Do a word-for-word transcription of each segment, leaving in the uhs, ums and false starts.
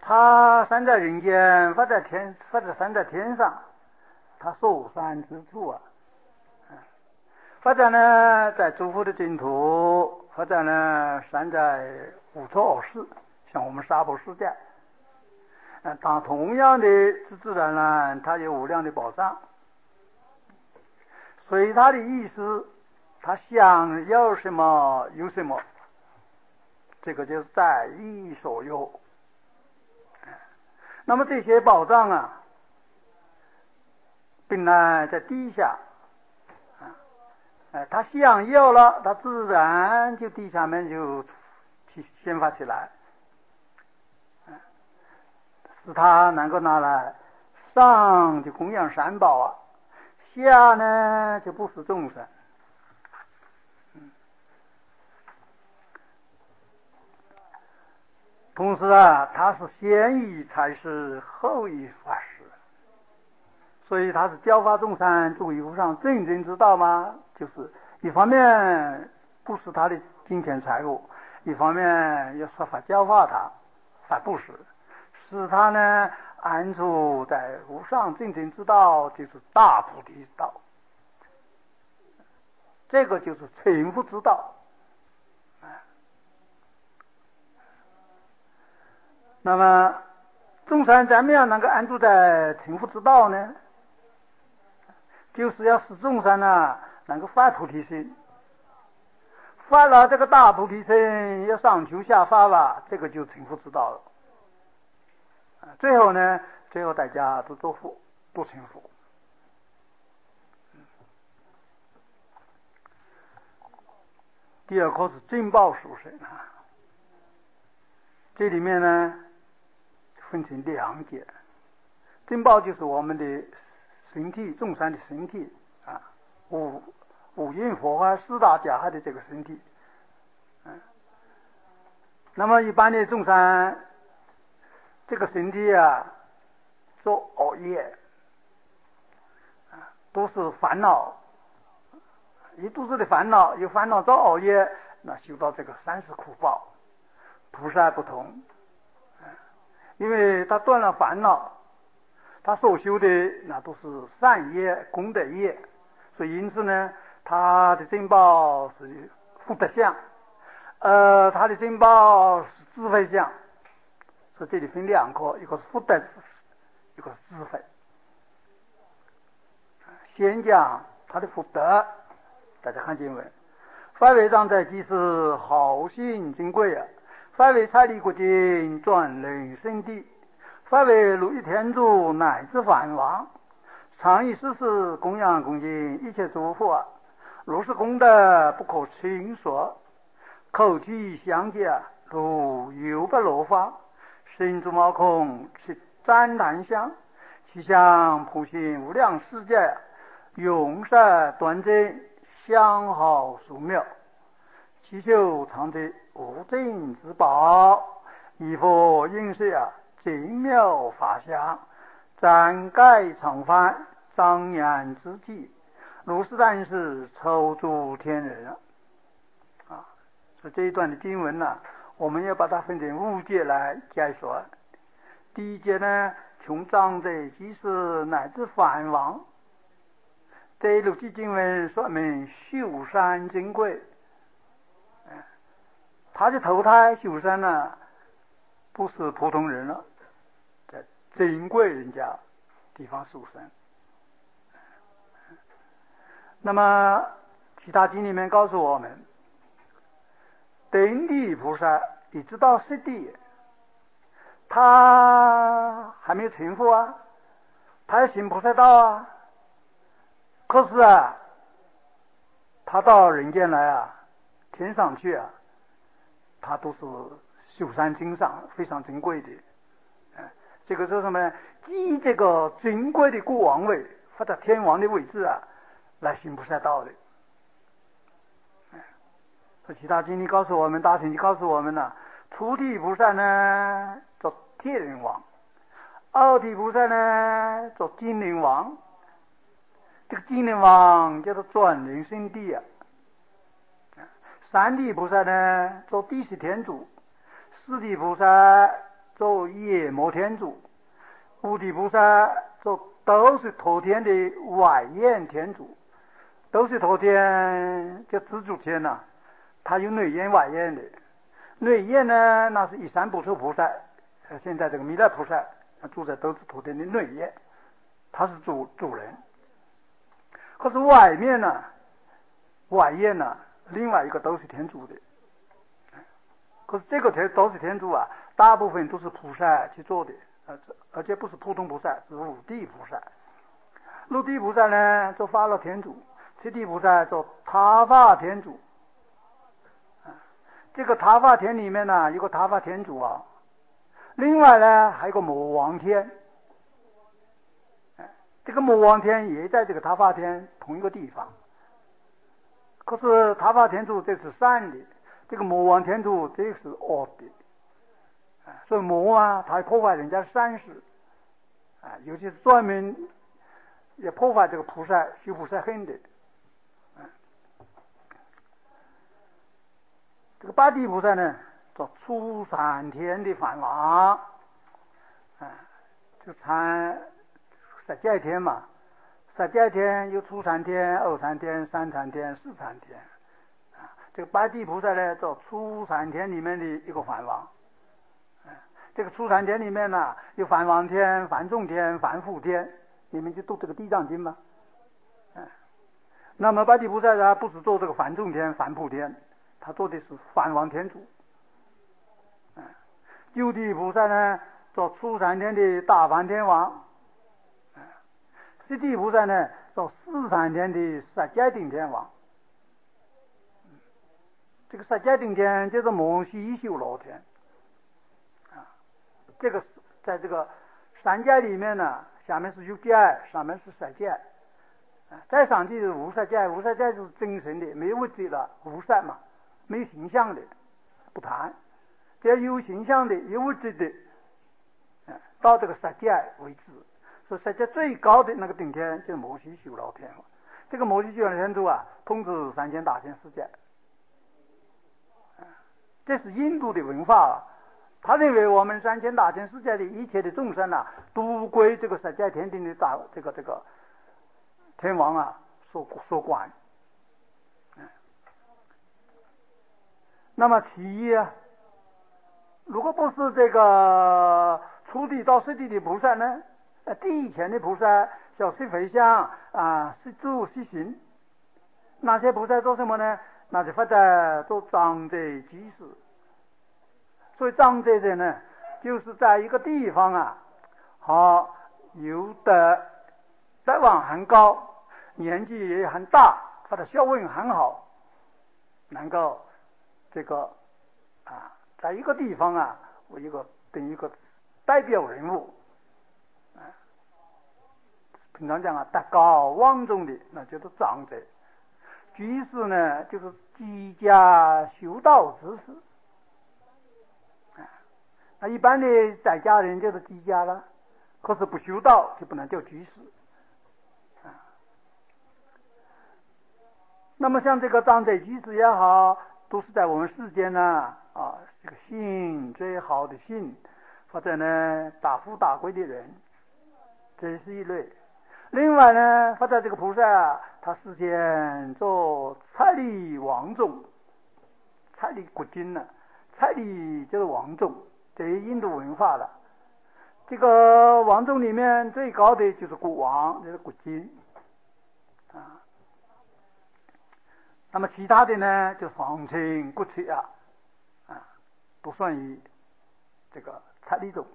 他山在人间，发在天，发在山在天上，他寿山之处啊。发展呢，在诸佛的净土；发展呢，山在五处而世，像我们娑婆世界。嗯，当同样的自自然呢，它有无量的宝藏。随他的意思，他想要什么有什么，这个就是在意所有。那么这些宝藏啊，本来在地下。哎，他想要了，他自然就地下面就显发起来，使他能够拿来上就供养三宝啊，下呢就布施众生。同时啊，他是先于才是后于法师，所以他是教化众生诸于无上正真之道嘛。就是一方面布施他的金钱财物，一方面要说法教化他，法布施，使他呢安住在无上正真之道，就是大菩提道，这个就是成佛之道。那么众生怎么样能够安住在成佛之道呢？就是要使众生呢能够发菩提心，发了这个大菩提心，要上求下发吧，这个就成佛之道了。最后呢，最后大家都做佛，都成佛。第二课是正报属身啊，这里面呢分成两节。正报就是我们的身体，众生的身体啊，五五蕴佛法四大假合的这个身体。嗯，那么一般的众生这个身体啊，做熬夜啊，都是烦恼，一肚子的烦恼，有烦恼遭熬夜，那修到这个三世苦报。菩萨不同，因为他断了烦恼，他所修的那都是善业功德业，所以因此呢，他的正报是福德相，呃，他的正报是智慧相。所以这里分两个，一个是福德，一个是智慧。先讲他的福德，大家看经文：发为藏在即是好心珍贵啊！发为财力国经转人生地，发为如意天主乃至梵王，常以世事供养恭敬一切诸佛啊！如是功德不可轻说，口体相接如有不落法，身足毛孔其赞叹相，其相普行无量世界，永色端正，相好殊妙，其修常得无尽之宝，以佛应是啊，精妙法相，展盖常翻，张扬之际，如是但是抽诸天人啊！啊，所以这一段的经文呢、啊，我们要把它分成五节来解说。第一节呢，从藏在即是乃至梵王，这六句经文说明修善珍贵。他的投胎修善呢，不是普通人了，在珍贵人家地方修善。那么其他经里面告诉我们，等地菩萨一直到十地，他还没有成佛啊，他要行菩萨道啊。可是啊，他到人间来啊，天上去啊，他都是修善经上非常珍贵的。这个说什么呢？基这个珍贵的国王位或者天王的位置啊，来行菩萨道的。所以其他经历告诉我们，大乘经告诉我们呢、啊，初地菩萨呢做天人王，二地菩萨呢做金人王。这个金人王叫做转轮圣地啊。三地菩萨呢做地释天主，四地菩萨做夜摩天主，五地菩萨做都是头天的外焰天主。都是头天叫自主天呐、啊，它有内焰外焰的。内焰呢，那是一三不受菩萨，现在这个弥勒菩萨住在都是头天的内焰，他是主主人。可是外面呢，外焰呢，另外一个都是天主的。可是这个天都是天主啊，大部分都是菩萨去做的，而且不是普通菩萨，是五地菩萨。六地菩萨呢，做发了天主。七地菩萨做他化天主，这个他化天里面呢，有个他化天主啊，另外呢还有个魔王天，这个魔王天也在这个他化天同一个地方。可是他化天主这是善的，这个魔王天主这是恶的，所以魔啊，他破坏人家善事啊，尤其是专门也破坏这个菩萨修菩萨恨的。这个八地菩萨呢，做初三天的梵王，啊，就参十界天嘛，十界天有初三天、二三天、三三天、四三天，啊，这个八地菩萨呢，做初三天里面的一个梵王，啊，这个初三天里面呢，有梵王天、梵众天、梵辅天，你们就读这个地藏经吗？啊，那么八地菩萨呢，不是做这个梵众天、梵辅天。他做的是梵王天主，啊，九地菩萨呢做初三天的大梵天王，啊，十地菩萨呢做四三天的十界顶天王，这个十界顶天就是摩西修罗天，啊，这个在这个三界里面呢，下面是有界，上面是十界，啊，再上去是无色界，无色界就是真神的，没有物质了，无色嘛。没有形象的不谈，只要有形象的有物质的，到这个十界为止。所以十界最高的那个顶天就是摩西修罗天。这个摩西修罗天主啊，统治三千大千世界。这是印度的文化啊，他认为我们三千大千世界的一切的众生啊，都归这个十界天庭的大这个这个天王啊所所管。那么其一啊，如果不是这个初地到十地的菩萨呢，地前的菩萨小释回向啊，是住是行，那些菩萨做什么呢？那就发在做长者居士。所以长者者呢，就是在一个地方啊，好有的德望很高，年纪也很大，他的学问很好，能够这个啊，在一个地方啊，我一个等于一个代表人物，啊，平常讲啊，德高望重的，那就是长者。居士呢，就是居家修道之士，啊，那一般的在家人就是居家了，可是不修道就不能叫居士，啊。那么像这个长者居士也好，都是在我们世间呢，啊，这个信最好的信，或者呢大富大贵的人，这是一类。另外呢，或者这个菩萨他事先做财力王众，财力国君呢，财力就是王众，这是印度文化了。这个王众里面最高的就是国王，就是国君啊。那么其他的呢，就皇亲国戚啊，啊，不算于这个财力中。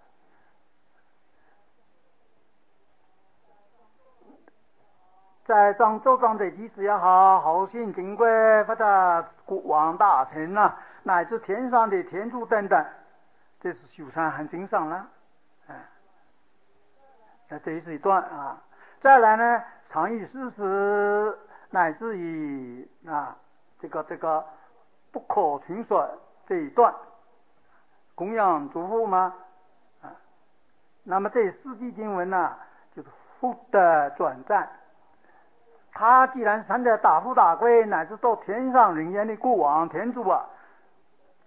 在长做长者居士也好，后信金贵或者国王大臣啊，乃至天上的天主等等，这是修禅很正常了，哎，那这是一段啊。再来呢，常以事实乃至于啊这个这个不可轻说这一段，供养诸佛吗？啊，那么这四句经文呢、啊，就是福德转赞。他既然生在大富大贵乃至到天上人间的国王天主啊，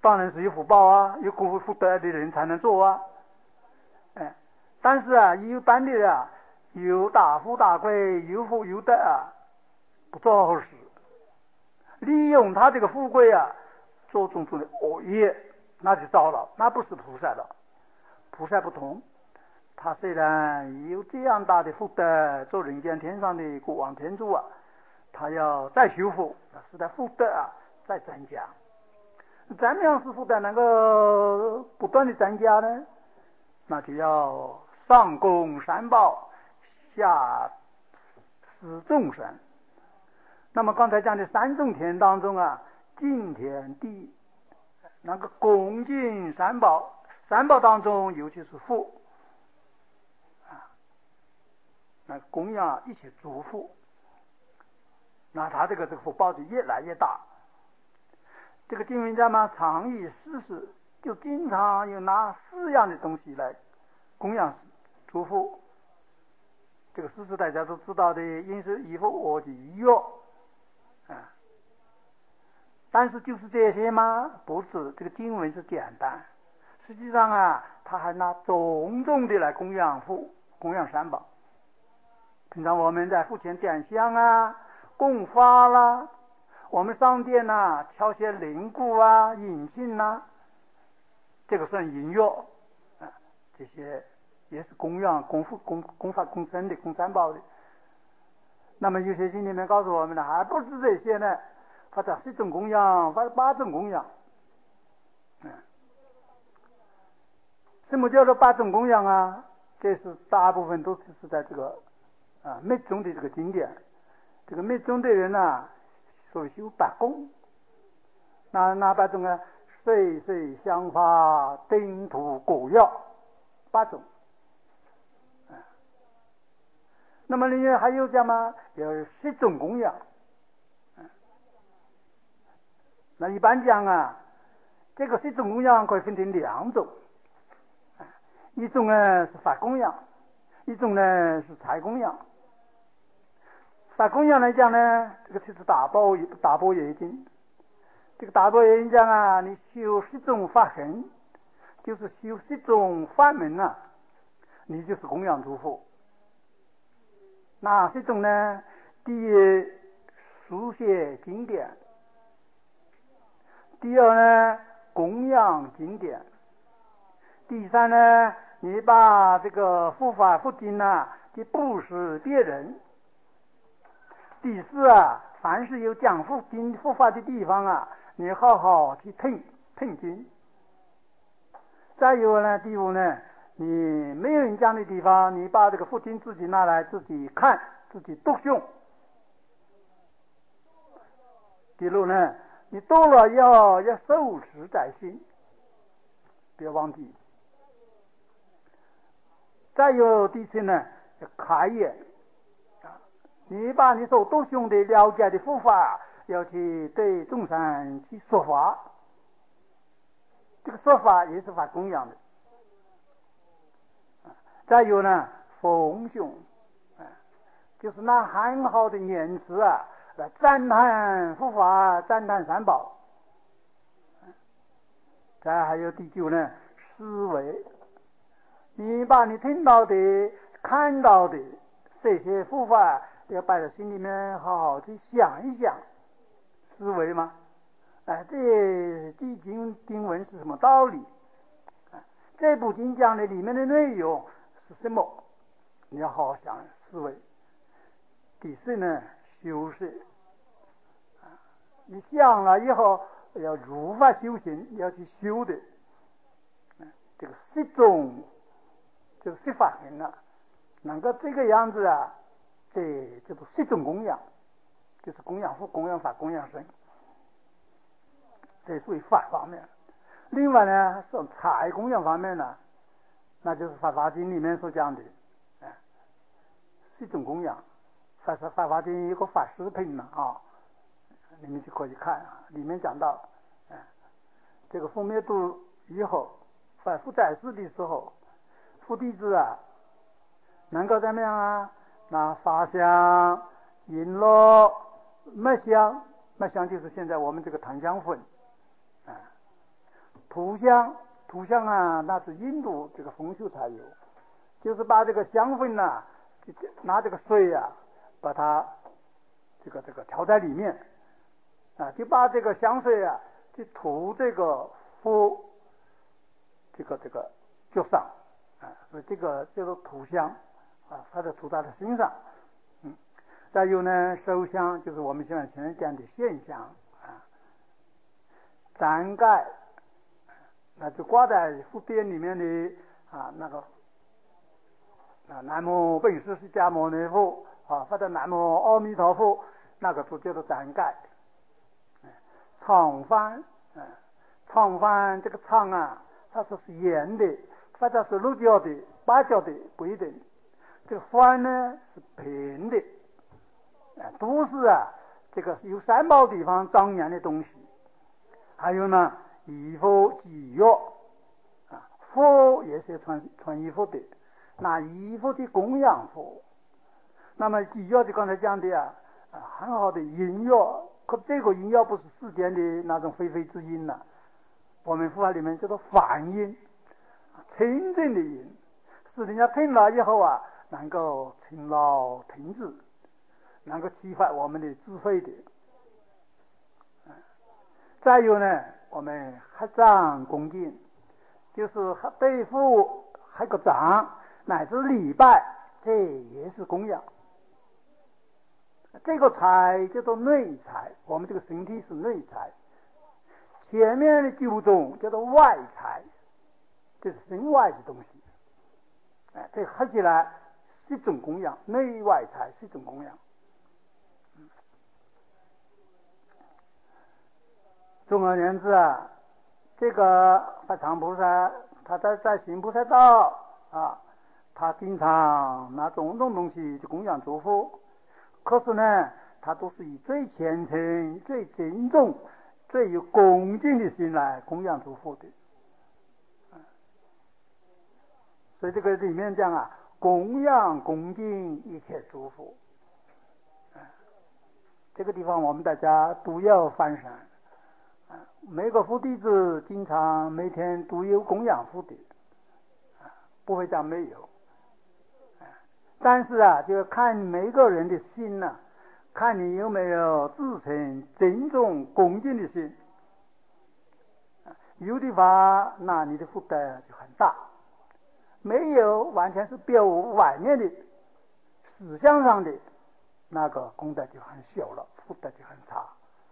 当然是有福报啊，有功夫福德的人才能做啊。哎，但是啊，一般的人啊，有大富大贵，有福有德啊，不做好事，利用他这个富贵啊，做种种的恶业，那就糟了，那不是菩萨了。菩萨不同，他虽然有这样大的福德，做人间天上的国王天主啊，他要再修福，使得福德啊再增加。怎么样使福德能够不断的增加呢？那就要上供三宝，下施众生。那么刚才讲的三种田当中啊，敬田地那个恭敬三宝，三宝当中尤其是福啊，那供养一起祝福，那他这个这个福报就越来越大。这个经文家嘛，常以事实，就经常有拿四样的东西来供养祝福。这个事实大家都知道的，因是衣服、我的药啊。但是就是这些吗？不是，这个经文是简单。实际上啊，他还拿种种的来供养父，供养三宝。平常我们在父前点香啊，供花啦，我们上殿呐，挑些灵骨啊、引信呐，这个算引药啊，这些也是供养、供佛、供供法、供僧的、供三宝的。那么有些经里面告诉我们呢，还不止这些呢，发展十种供养，发八种供养。嗯，什么叫做八种供养啊？这是大部分都是是在这个啊密宗的这个经典。这个密宗的人呢，所修八供。那哪八种啊？水水香花丁土果药，八种。那么里面还有讲吗？有十种供养。那一般讲啊，这个十种供养可以分成两种，一种呢是法供养，一种呢是财供养。法供养来讲呢，这个就是大般大般若经。这个大般若经讲啊，你修十种法行，就是修十种法门啊，你就是供养诸佛。哪十种呢？第一，书写经典；第二呢，供养经典；第三呢，你把这个佛法佛经啊，去布施别人；第四啊，凡是有讲佛经佛法的地方啊，你好好去听听经。再有呢，第五呢，你没有人讲的地方，你把这个佛经自己拿来自己看，自己读诵。第六呢，你读了要要受持在心，不要忘记。再有第七呢，要开眼啊，你把你所读诵的了解的佛法，要去对众生去说法。这个说法也是法供养的。再有呢，奉行啊，就是拿很好的言辞啊来赞叹佛法，赞叹三宝。再还有第九呢，思维，你把你听到的、看到的这些佛法，要摆在心里面，好好去想一想，思维嘛。哎，这这经经文是什么道理？这部经讲的里面的内容是什么？你要好好想思维。第四呢，修饰。你想了以后，要如法修行，要去修的。这个十种，这个十法行啊，能够这个样子啊，这这不十种供养，就是供养佛、供养法、供养僧，这属于法方面。另外呢，从财供养方面呢，那就是《法华经》里面所讲的，哎，十种供养。法《法华经》有个法师品嘛啊，你们就可以看啊，里面讲到，哎，这个封灭度以后，反复在世的时候，佛弟子啊，能够怎么样啊？那法香、璎珞、末香，末香就是现在我们这个檀香粉，啊， 涂香，涂香啊，那是印度这个风俗才有，就是把这个香粉呐、啊，拿这个水啊，把它这个这个调在里面啊，就把这个香水啊，去涂这个佛这个这个脚上啊，所以这个叫做涂香啊，它就涂在了身上。嗯，再有呢，手香就是我们现在现在讲的线香啊，簪盖。那就挂在佛殿里面的啊，那个啊，南无本师释迦牟尼佛啊，或者南无阿弥陀佛，那个就叫做簪盖。长幡，嗯，长幡这个长啊，它是是圆的，或者是六角的、八角的，不一定。这个幡呢是平的，啊，都是啊，这个有三宝地方庄严的东西。还有呢。衣服祭药啊，佛也是穿穿衣服的，那衣服的供养佛。那么祭药就刚才讲的啊，啊很好的音乐，可这个音乐不是世间的那种非非之音呐、啊，我们佛法里面叫做梵音，清净的音，是人家听了以后啊，能够勤劳停止，能够启发我们的智慧的。再有呢，我们合掌恭敬，就是对佛合个掌，乃至礼拜，这也是供养。这个财叫做内财，我们这个身体是内财。前面的九种叫做外财，这是身外的东西。哎，这合起来是一种供养，内外财是一种供养。总而言之啊，这个法常菩萨他在在行菩萨道啊，他经常拿种种东西去供养诸佛，可是呢，他都是以最虔诚、最尊重、最有恭敬的心来供养诸佛的。所以这个里面讲啊，供养恭敬一切诸佛，这个地方我们大家都要反省。每个佛弟子经常每天都有供养佛的，不会讲没有。但是啊，就看每个人的心呢、啊，看你有没有自诚尊重恭敬的心。有的话，那你的福德就很大；没有，完全是表外面的思想上的，那个功德就很小了，福德就很差。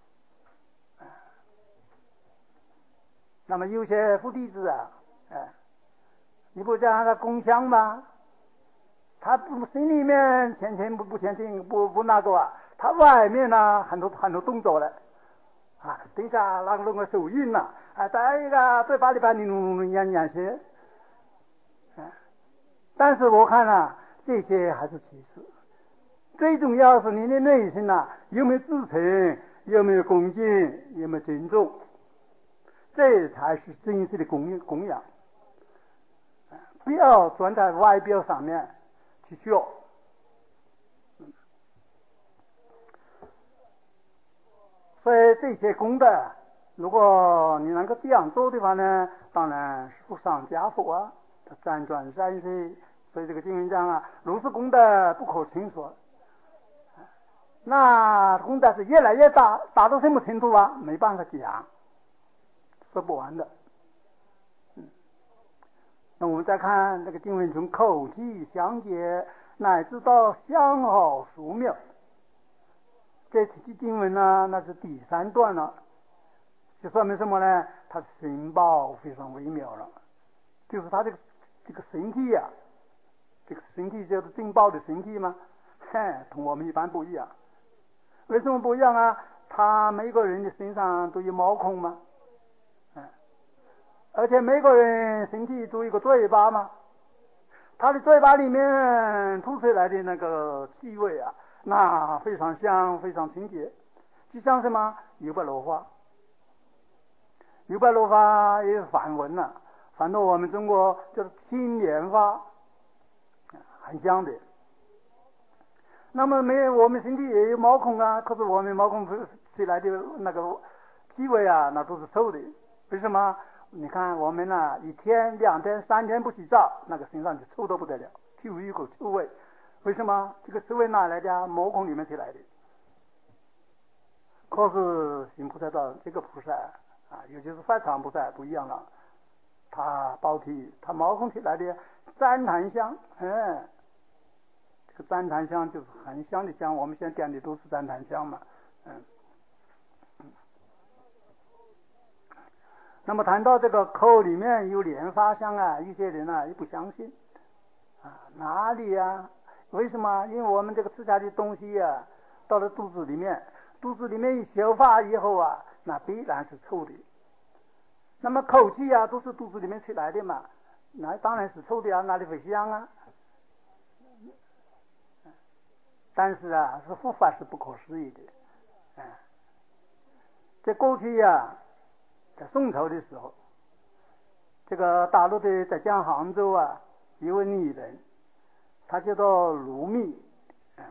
那么有些佛弟子啊，哎，你不叫他供香吗？他不心里面虔诚不不虔诚不不那个啊，他外面呢很多很多动作了啊，等一下让弄个手印呐，啊，再一个嘴巴里边你弄弄演演些，啊，但是我看啊，这些还是其次，最重要是你的内心呐、啊，有没有自诚，有没有恭敬，有没有尊重。这才是真实的供供养，不要钻在外表上面去学。所以这些功德，如果你能够这样做的话呢，当然是福上加福啊，辗转三世。所以这个经文讲啊，如是功德不可轻说。那功德是越来越大，大到什么程度啊？没办法讲，说不完的。那我们再看这个经文，从口体详解乃至到相好殊妙，这期经文呢，那是第三段了，就说明什么呢？它心报非常微妙了，就是他这个这个身体呀、啊，这个身体就是正报的身体嘛，嘿，同我们一般不一样。为什么不一样啊？他每个人的身上都有毛孔嘛。而且每个人身体都有一个嘴巴嘛，他的嘴巴里面吐出来的那个气味啊，那非常香，非常清洁，就像什么油白罗花。油白罗花也是梵文呐、啊，反正我们中国叫做青莲花，很香的。那么没有，我们身体也有毛孔啊，可是我们毛孔出来的那个气味啊，那都是臭的。为什么？ 你看我们呢、啊，一天、两天、三天不洗澡，那个身上就臭得不得了，就有一口臭味。为什么？这个臭味哪来的啊？毛孔里面才来的。可是行菩萨道这个菩萨啊，尤其是法常菩萨不一样了，他包体，他毛孔起来的旃檀香，嗯，这个旃檀香就是很香的香，我们现在点的都是旃檀香嘛，嗯。那么谈到这个口里面有莲花香啊，有些人啊也不相信啊，哪里呀、啊？为什么？因为我们这个吃下的东西啊，到了肚子里面，肚子里面一消化以后啊，那必然是臭的。那么口气啊，都是肚子里面出来的嘛，那当然是臭的啊，哪里会香啊？但是啊，是佛法是不可思议的。嗯，在过去呀、啊，在宋朝的时候，这个大陆的在江杭州啊，一位女人，她叫做卢密。嗯，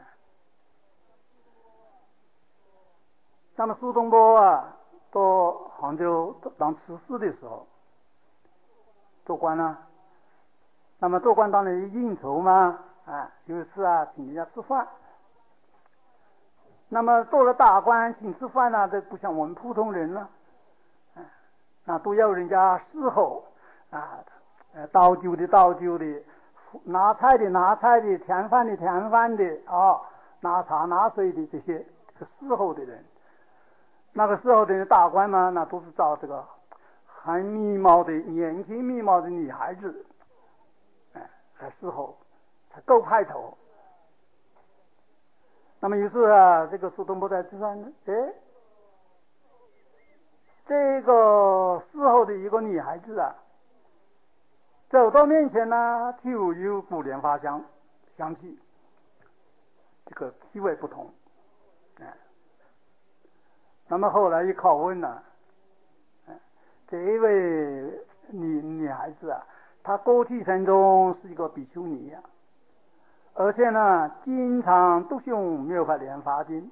那么苏东坡啊，到杭州当刺史的时候，做官了。那么做官当然应酬嘛，啊，有一次啊，请人家吃饭。那么做了大官请吃饭呢、啊，这不像我们普通人了、啊，那都要人家伺候啊，倒酒的倒酒的，拿菜的拿菜的，添饭的添饭的啊，拿茶拿水的这些这个伺候的人。那个时候的大官嘛，那都是找这个很迷茫的年轻迷茫的女孩子，哎，来伺候，才够派头。那么于是啊，这个苏东坡在吃饭呢，哎，这个伺候的一个女孩子啊，走到面前呢，就有股莲花香香气，这个气味不同，哎。那么后来一拷问呢、啊，这一位女女孩子啊，她过去生中是一个比丘尼呀、啊，而且呢，经常读诵《妙法莲华经》。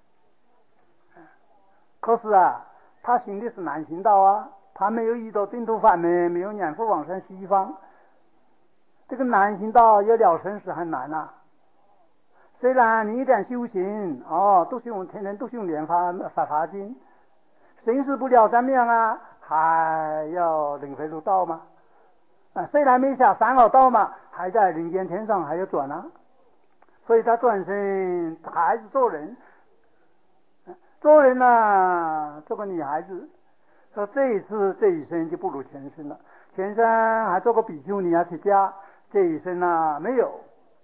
可是啊，她行的是难行道啊，她没有遇到净土法门，没有念佛往生西方。这个难行道要了生死很难啊。虽然你一点修行哦，读诵天天读诵莲花法华经，生死不了怎么样啊？还要轮回六道嘛。啊，虽然没下三恶道嘛，还在人间天上还要转啊。所以他转身还是做人，做人呢、啊，这个女孩子说这一次这一生就不如前生了，前生还做过比丘尼啊出家，这一生呢、啊、没有。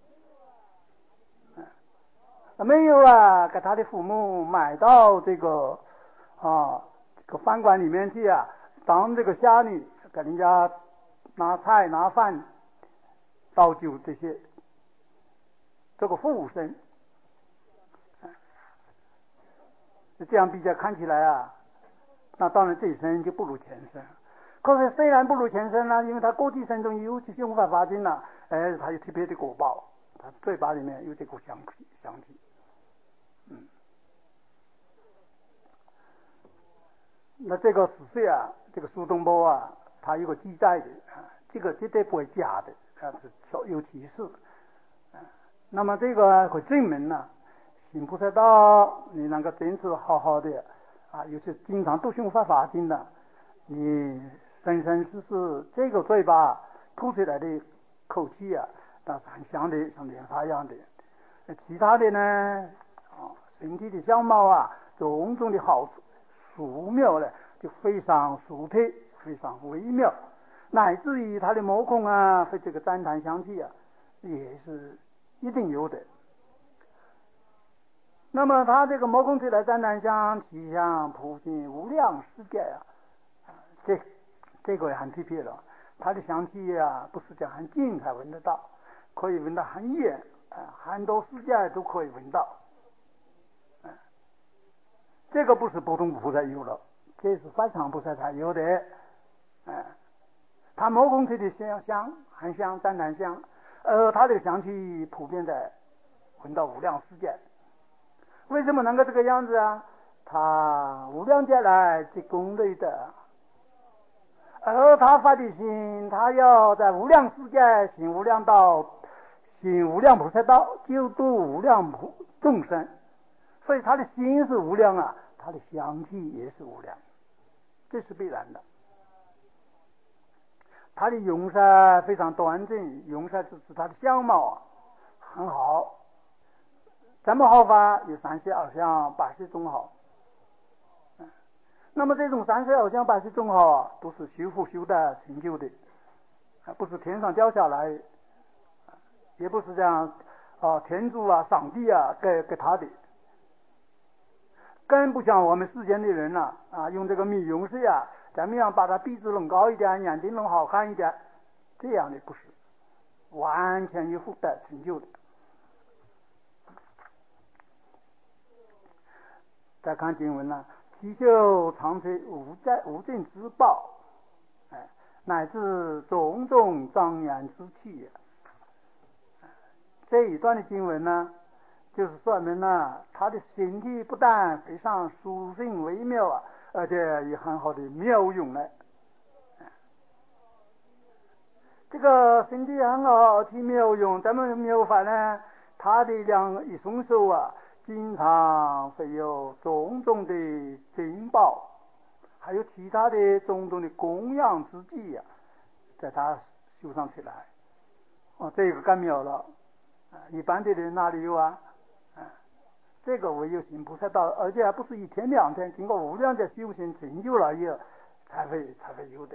没有啊，给他的父母买到这个啊这个饭馆里面去啊，当这个下女，给人家拿菜拿饭倒酒这些，这个服务生，这样比较看起来啊，那当然这一生就不如前生。可是虽然不如前生呢，因为他过去生中有去修法华经了，哎，他有特别的果报，他嘴巴里面有这股香气香气。嗯，那这个史实啊，这个苏东坡啊，他有个记载的啊，这个绝对不会假的，啊是有提示。啊，那么这个会证明呢，行菩萨道，你那个真是好好的啊，尤其经常读诵法华经的，你生生世世这个嘴巴吐出来的口气啊，那是很香的，像莲花一样的。其他的呢，啊，身体的相貌啊，种种的好处，殊妙呢，就非常殊特，非常微妙，乃至于它的毛孔啊和这个旃檀香气啊，也是一定有的。那么它这个毛孔出来旃檀香，体香普现无量世界啊，这这个也很特别了。它的香气啊，不是讲很近才闻得到，可以闻到很远。啊，很多世界都可以闻到，啊，这个不是普通菩萨有了，这是法常菩萨才有的，啊，他毛孔吹的香香很香，湛檀香，而他的香气普遍在闻到无量世界。为什么能够这个样子啊？他无量劫来积功累的， 而他发的心，他要在无量世界行无量道，行无量菩萨道，救度无量普众生，所以他的心是无量啊，他的香气也是无量，这是必然的。他的容色非常端正，容色就是他的相貌啊很好。怎么好法？有三十二相，八十种好。那么这种三十二相八十种好啊，都是修复修的成就的，不是天上掉下来，也不是这样啊，天主啊上帝啊给给他的，更不像我们世间的人呐 啊, 啊，用这个美容师啊，怎么样把他鼻子弄高一点，眼睛弄好看一点，这样的不是，完全有福德成就的。再看经文呢，祈求常持无在无尽之报，哎，乃至种种庄严之气。这一段的经文呢，就是说明呢，他的身体不但非常殊胜微妙啊，而且有很好的妙用呢。这个身体很好，体妙用，怎么妙法呢？他的两一双手啊，经常会有种种的珍宝，还有其他的种种的供养之际啊，在他手上起来。哦，这个更妙了。一般的人哪里有啊？啊，这个唯有行菩萨道，而且还不是一天两天，经过无量的修行成就了以后，才会才会有的。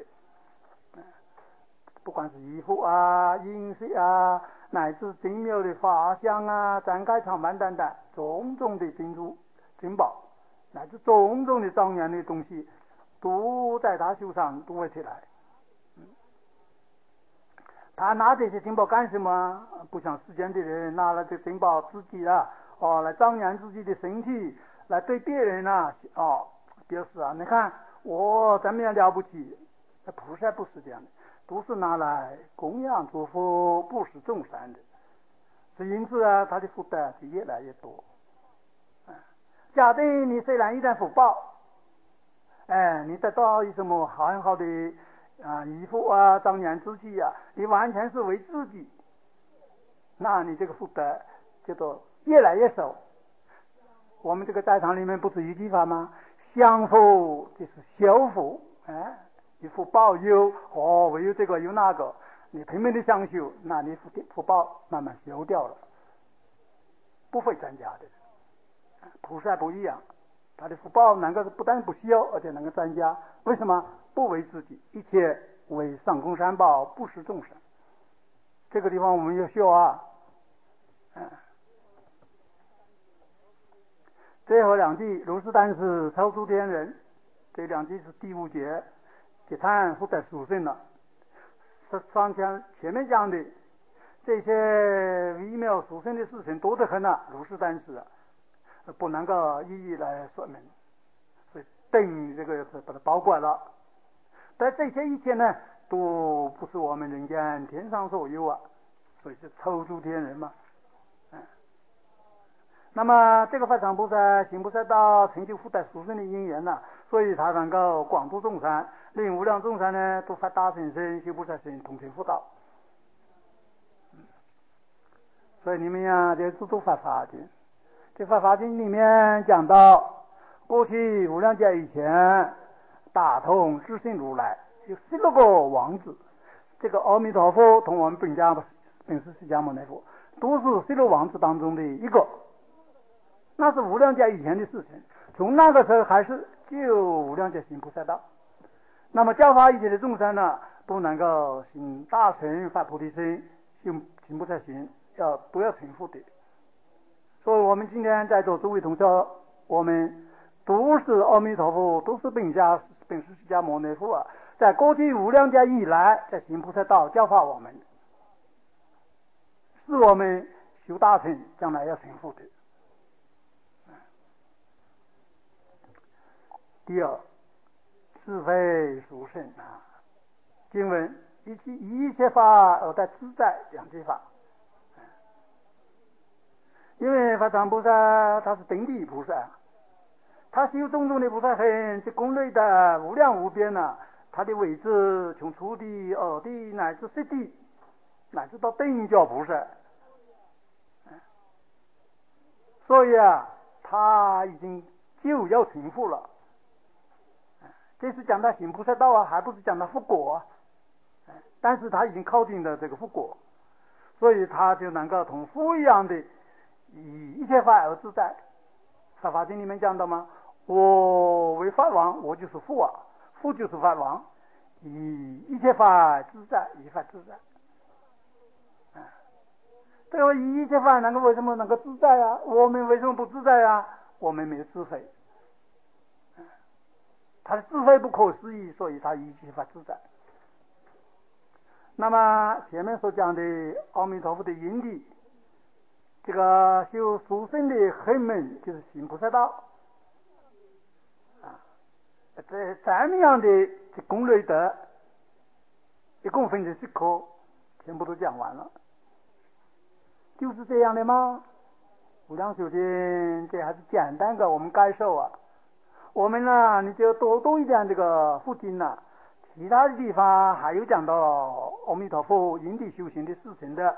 不管是衣服啊、饮食啊，乃至精妙的法相啊、展开长板等等，种种的珍珠、珍宝，乃至种种的庄严的东西，都在他手上都会起来。他拿这些珍宝干什么？不像世间的人拿了这珍宝自己啊，哦，来庄严自己的身体，来对别人啊，哦，表示啊，你看我怎么样了不起？菩萨不是这样的，都是拿来供养诸佛、布施众生的。所以因此啊，他的福德就越来越多。假定你虽然一点福报，哎，你得到一什么很好的啊，衣服啊，庄严之气啊，你完全是为自己，那你这个福德就都越来越少。我们这个在场里面不是一句话吗？享福就是修福，哎，你福报有哦，我有这个有那个，你拼命的想修，那你福福报慢慢修掉了，不会增加的。菩萨不一样，他的福报能够不但不修，而且能够增加。为什么？不为自己，一切为上供三宝，布施众生。这个地方我们要学啊。嗯，最后两句，如是但是超诸天人，这两句是第五节，给谈福德殊胜了。上前前面讲的这些微妙殊胜的事情多得很了，如是但是不能够一一来说明，所以等这个是把它包括了。但这些一切呢，都不是我们人间天上所有啊，所以是超诸天人嘛。嗯，那么这个法常菩萨行菩萨道，成就福德殊胜的因缘呢，所以他能够广度众生，令无量众生呢都发大乘身、修菩萨身，同成佛道。所以你们呀，这是都发法的。这法华经里面讲到，过去无量劫以前，大通智胜如来有十六个王子，这个阿弥陀佛同我们本家本师释迦牟尼佛都是十六王子当中的一个，那是无量劫以前的事情。从那个时候开始就无量劫行菩萨道，那么教化一切的众生呢，都能够行大乘发菩提心，行行菩萨行，要都要成佛的。所以我们今天在座诸位同学，我们都是阿弥陀佛，都是本家本师释迦牟尼佛啊，在过去无量劫以来，在行菩萨道教化我们，是我们修大乘将来要成佛的。第二，是非殊胜啊，经文一切一切法而在自在两句法。因为法常菩萨他是等地菩萨，他修种种的菩萨行，这功累的无量无边啊， 它的位置从初地、二地乃至十地，乃至到等觉菩萨。所以啊，他已经就要成佛了。这是讲他行菩萨道啊，还不是讲他复果啊。但是他已经靠近了这个复果，所以他就能够同佛一样的以一切法而自在。法华经里面讲到吗？我为法王，我就是佛啊，佛就是法王，以一切法自在，以法自在。啊，这个以一切法能够为什么能够自在啊？我们为什么不自在啊？我们没有智慧。他的智慧不可思议，所以他一切法自在。那么前面所讲的阿弥陀佛的因地，这个修殊胜的恨门就是行菩萨道啊。这这么样的这功累德，一共分成十科，全部都讲完了。就是这样的吗？无量寿经这还是简单的我们感受啊。我们呢，你就多读一点这个佛经了，其他的地方还有讲到阿弥陀佛因地修行的事情的，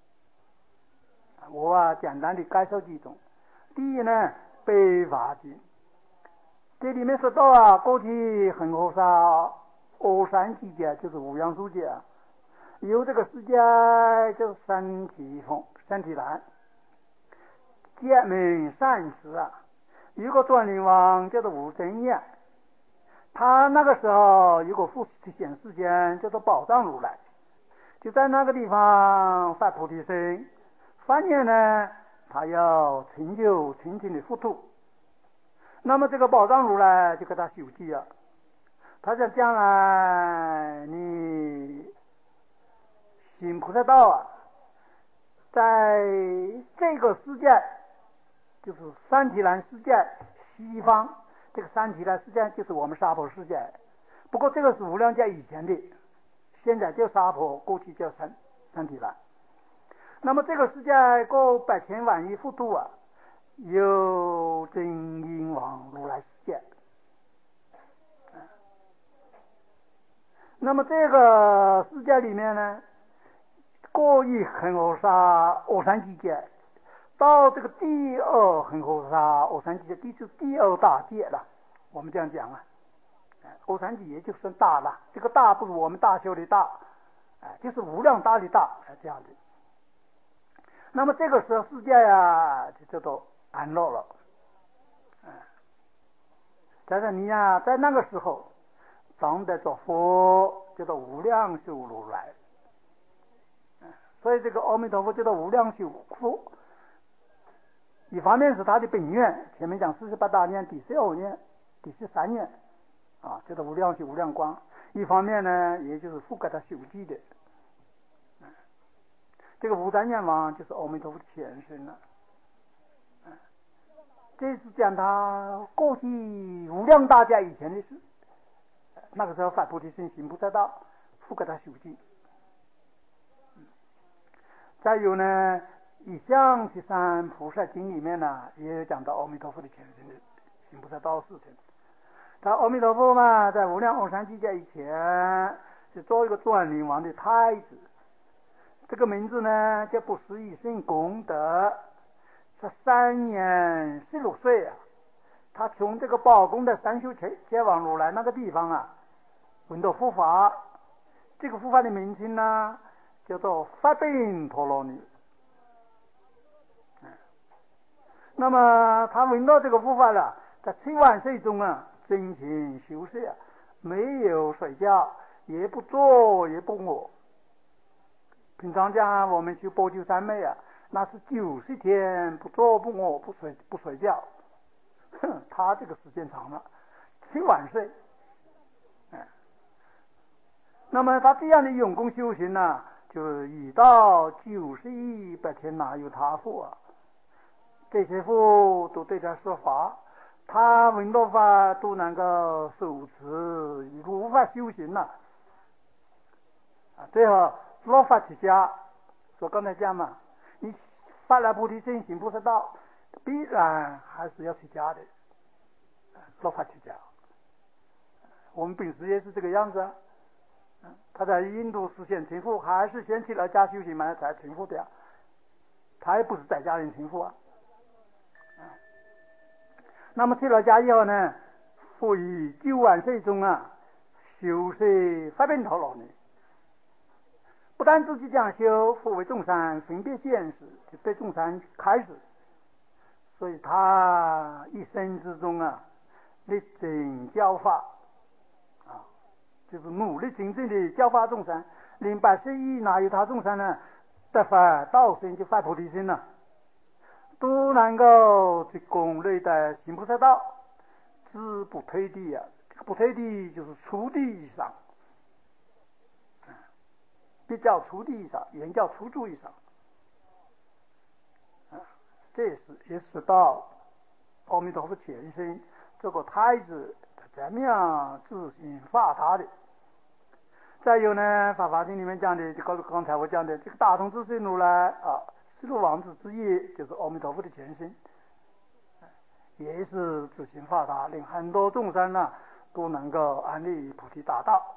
我啊简单的介绍几种。第一呢，北华经，这里面说到啊，过去恒河沙阿三季节就是无量寿节，有这个世界就是三体风三体蓝，界名善持啊。有个转轮王叫做无真言，他那个时候有个复显世间叫做宝藏如来，就在那个地方发菩提心，发愿呢，他要成就纯净的佛土。那么这个宝藏如来就给他修记了，他讲将来你行菩萨道啊，在这个世界。就是三体蓝世界西方，这个三体蓝世界就是我们娑婆世界，不过这个是无量界以前的，现在叫娑婆，过去叫三三体蓝。那么这个世界过百千万亿佛土啊，有真因王如来世界。那么这个世界里面呢，过于恒河沙阿三季节。到这个第二恒河沙阿三季，第是第二大界了，我们这样讲啊，阿三季也就算大了，这个大不是我们大修的大，哎，就是无量大的大，这样的。那么这个时候世界呀，就叫做安乐了，嗯，但是你呀，在那个时候长得做佛，叫做无量寿如来，所以这个阿弥陀佛叫做无量寿佛。一方面是他的本愿，前面讲四十八大愿第十二愿、第十三愿啊，叫做无量寿无量光；一方面呢，也就是佛给他修记的。这个无占愿王就是阿弥陀佛的前身了。这是讲他过去无量大家以前的事，那个时候发菩提心行菩萨道，佛给他修记。再有呢，一向七三菩萨经里面呢，也有讲到阿弥陀佛的前身的行菩萨道事情。他阿弥陀佛嘛，在无量阿三季节以前是做一个转轮王的太子，这个名字呢叫不思议胜功德。他三年十六岁啊，他从这个宝宫的三修前前往如来那个地方啊，闻到佛法，这个佛法的名称呢叫做法本陀罗尼。那么他闻到这个佛法了，在七万岁中啊，真情修饰啊，没有睡觉，也不坐也不卧。平常讲我们修波九三昧啊，那是九十天不坐不卧不睡不睡觉，哼，他这个时间长了，七万岁。嗯，那么他这样的用功修行呢、啊，就已到九十亿百天哪有他佛啊？这些佛都对他说法，他闻到法都能够受持，无法修行了、啊。最后落发起家，说刚才讲嘛，你发了菩提心行菩萨道，必然还是要出家的，落发起家。 我们本师也是这个样子啊。他在印度实现成佛，还是先去了家修行嘛才成佛的呀。他也不是在家人成佛啊。那么去了家以后呢，佛于九万岁中啊，修摄发奔陀罗尼。不但自己讲修，佛为众生分别现实，就对众生开始。所以他一生之中啊，力争教法啊，就是努力真正的教化众生，令百世以哪有他众生呢得发道心，就发菩提心了，都能够去攻略的行菩萨道，志不退地啊。这个不退地就是初地以上，比较初地以上，原教初住以上。这也是也是到阿弥陀佛前身这个太子怎么样自行化他的。再有呢，法华经里面讲的，就刚刚才我讲的这个大同智慧如来啊，四路王子之一，就是阿弥陀佛的前身，也是自行化他，令很多众生呢都能够安立菩提大道。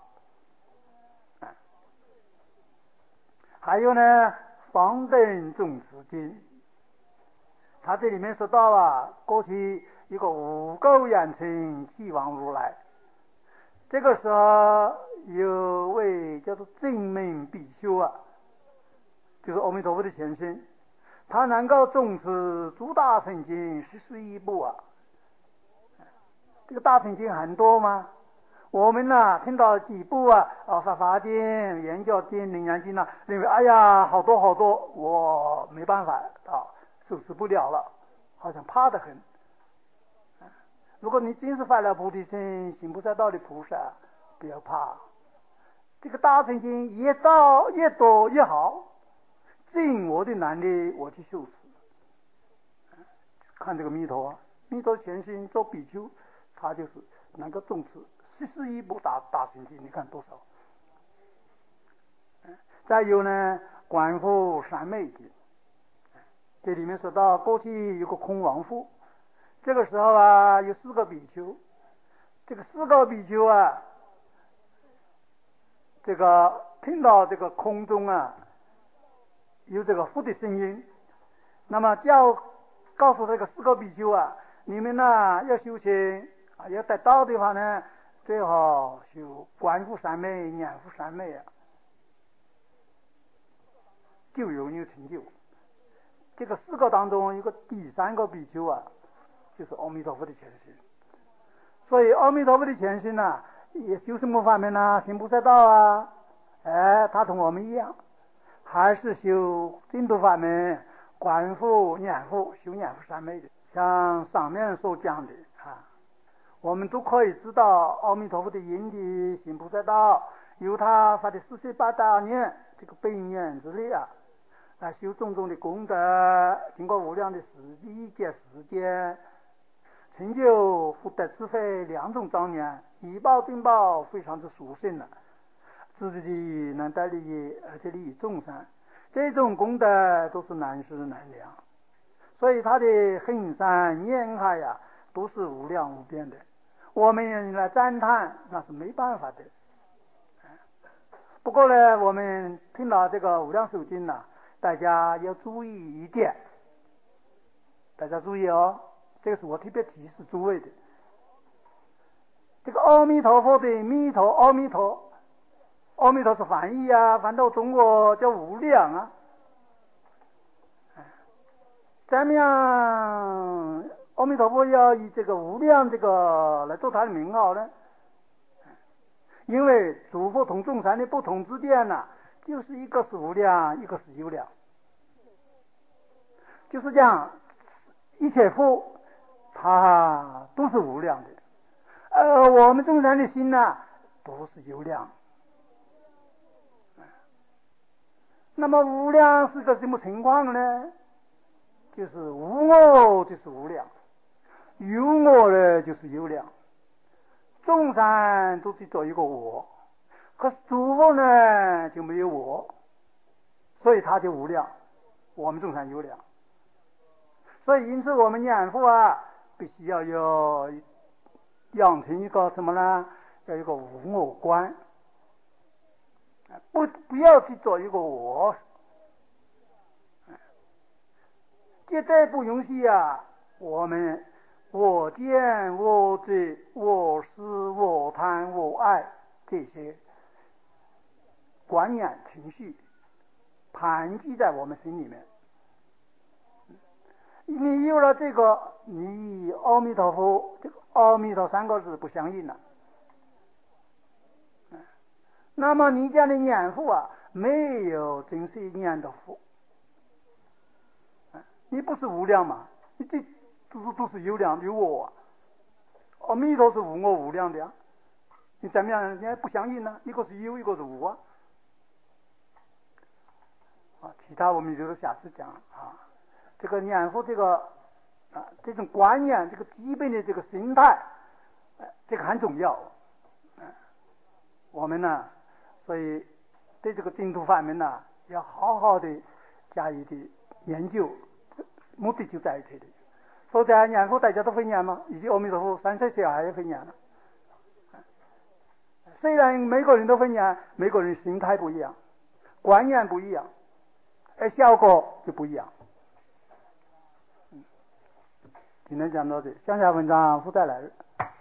还有呢，方等众持经。他这里面说到啊，过去一个五垢养成气王如来，这个时候有位叫做正命比丘啊，就是阿弥陀佛的前身，他能够重持诸大乘经十四亿部啊。这个大乘经很多吗？我们呢、啊、听到几部啊，啊法华经、圆教经、楞严经呢，认为哎呀好多好多，我没办法啊。受持不了了，好像怕得很。如果你真是发了菩提心，行菩萨道的菩萨，不要怕。这个大乘经越到越多越好，尽我的能力我去受持。看这个弥陀啊，弥陀前身做比丘，他就是能够重持十四亿部大大乘经，你看多少？再有呢，观佛三昧经。这里面说到，过去有个空王父，这个时候啊，有四个比丘，这个四个比丘啊，这个听到这个空中啊有这个佛的声音，那么叫告诉这个四个比丘啊，你们呢要修行啊，要得道的话呢，最好修观佛三昧、念佛三昧啊，就有你成就。这个四个当中，一个第三个比丘啊，就是阿弥陀佛的前身。所以阿弥陀佛的前身呢、啊，也修什么法门呢、啊？行菩萨道啊，哎，他同我们一样，还是修净土法门，观佛、念佛，修念佛三昧的。像上面所讲的啊，我们都可以知道阿弥陀佛的因地行菩萨道，由他发的四十八大愿这个本愿之力啊。来修种种的功德，经过无量的时一劫时间，成就福德智慧两种庄严，以报并报，非常之殊胜了。自己能得利益，而且利益众生，这种功德都是难思难量。所以他的恒山念海呀，都是无量无边的。我们来赞叹，那是没办法的。不过呢，我们听到这个无量寿经呢、啊。大家要注意一点，大家注意哦，这个是我特别提示诸位的。这个阿弥陀佛的弥陀，阿弥陀，阿弥陀是翻译啊，翻到中国叫无量啊。怎么样？阿弥陀佛要以这个无量这个来做他的名号呢？因为诸佛同众生的不同之点呢、啊。就是一个是无量，一个是有量，就是讲一切佛它都是无量的，呃，我们众生的心呢都是有量。那么无量是个什么情况呢？就是无我就是无量，有我呢就是有量。众生都是做一个我。可是诸佛呢就没有我，所以他就无量，我们众生有量。所以因此我们念佛啊，必须要有养成一个什么呢？ 要有一个无我观，不不要去做一个我，绝对不允许啊！我们我见、我执、我思、我贪、我爱这些观念情绪盘踞在我们心里面。你有了这个，你阿弥陀佛这个阿弥陀三个字不相应了。那么你家的念佛啊，没有真实念的佛，你不是无量嘛？你这都是都是有量有我啊。阿弥陀是无我无量的呀，你怎么样？你还不相应呢？一个是有，一个是无啊。啊，其他我们就是下次讲啊。这个念佛这个啊这种观念，这个基本的这个心态，这个很重要。我们呢，所以对这个净土法门呢，要好好的加以的研究，目的就在于这里。否则念佛大家都会念吗？以及阿弥陀佛三岁小孩也会念了。虽然每个人都会念，每个人心态不一样，观念不一样，而效果就不一样。嗯，今天讲到这，向下文章附带来。